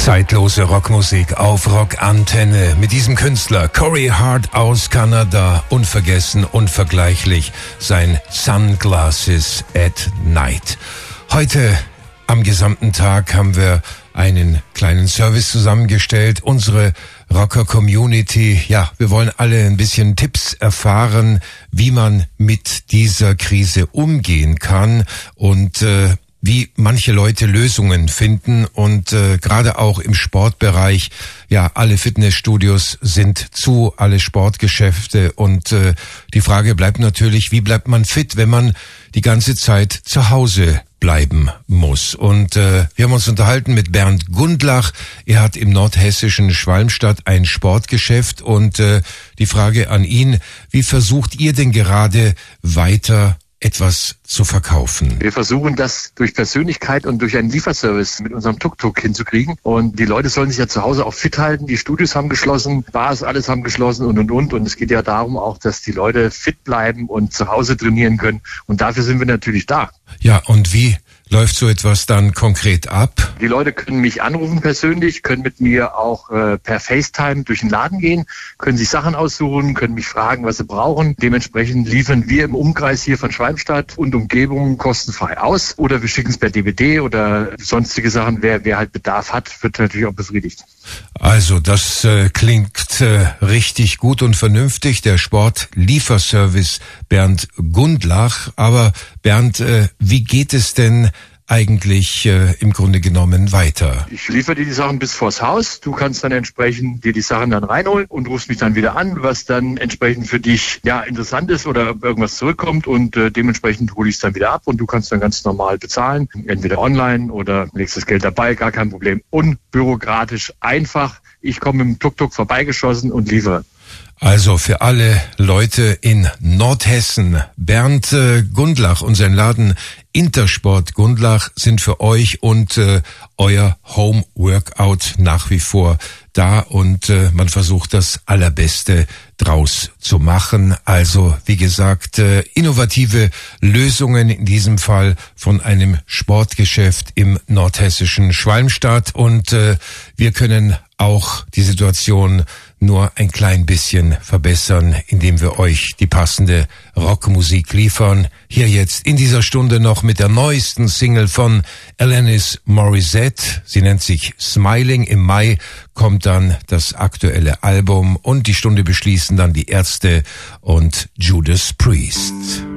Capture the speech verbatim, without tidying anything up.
Zeitlose Rockmusik auf Rockantenne mit diesem Künstler Corey Hart aus Kanada. Unvergessen, unvergleichlich sein Sunglasses at Night. Heute am gesamten Tag haben wir einen kleinen Service zusammengestellt. Unsere Rocker-Community, ja, wir wollen alle ein bisschen Tipps erfahren, wie man mit dieser Krise umgehen kann und äh, wie manche Leute Lösungen finden und äh, gerade auch im Sportbereich, ja, alle Fitnessstudios sind zu, alle Sportgeschäfte und äh, die Frage bleibt natürlich, wie bleibt man fit, wenn man die ganze Zeit zu Hause bleiben muss. Und äh, wir haben uns unterhalten mit Bernd Gundlach. Er hat im nordhessischen Schwalmstadt ein Sportgeschäft und äh, die Frage an ihn, wie versucht ihr denn gerade weiter etwas zu verkaufen? Wir versuchen das durch Persönlichkeit und durch einen Lieferservice mit unserem Tuk-Tuk hinzukriegen. Und die Leute sollen sich ja zu Hause auch fit halten. Die Studios haben geschlossen, Bars, alles haben geschlossen und, und, und. Und es geht ja darum auch, dass die Leute fit bleiben und zu Hause trainieren können. Und dafür sind wir natürlich da. Ja, und wie läuft so etwas dann konkret ab? Die Leute können mich anrufen persönlich, können mit mir auch äh, per FaceTime durch den Laden gehen, können sich Sachen aussuchen, können mich fragen, was sie brauchen. Dementsprechend liefern wir im Umkreis hier von Schwalmstadt und Umgebung kostenfrei aus. Oder wir schicken es per D V D oder sonstige Sachen. Wer, wer halt Bedarf hat, wird natürlich auch befriedigt. Also das äh, klingt äh, richtig gut und vernünftig, der Sportlieferservice Bernd Gundlach. Aber Bernd, äh, wie geht es denn eigentlich äh, im Grunde genommen weiter? Ich liefere dir die Sachen bis vors Haus. Du kannst dann entsprechend dir die Sachen dann reinholen und rufst mich dann wieder an, was dann entsprechend für dich ja interessant ist oder irgendwas zurückkommt und äh, dementsprechend hole ich es dann wieder ab und du kannst dann ganz normal bezahlen, entweder online oder legst das Geld dabei, gar kein Problem. Unbürokratisch, einfach. Ich komme mit dem Tuk-Tuk vorbeigeschossen und liefere. Also für alle Leute in Nordhessen, Bernd äh, Gundlach und sein Laden Intersport Gundlach sind für euch und äh, euer Home-Workout nach wie vor da und äh, man versucht das Allerbeste draus zu machen. Also wie gesagt, äh, innovative Lösungen in diesem Fall von einem Sportgeschäft im nordhessischen Schwalmstadt und äh, wir können auch die Situation nur ein klein bisschen verbessern, indem wir euch die passende Rockmusik liefern. Hier jetzt in dieser Stunde noch mit der neuesten Single von Alanis Morissette. Sie nennt sich Smiling. Im Mai kommt dann das aktuelle Album und die Stunde beschließen dann die Ärzte und Judas Priest.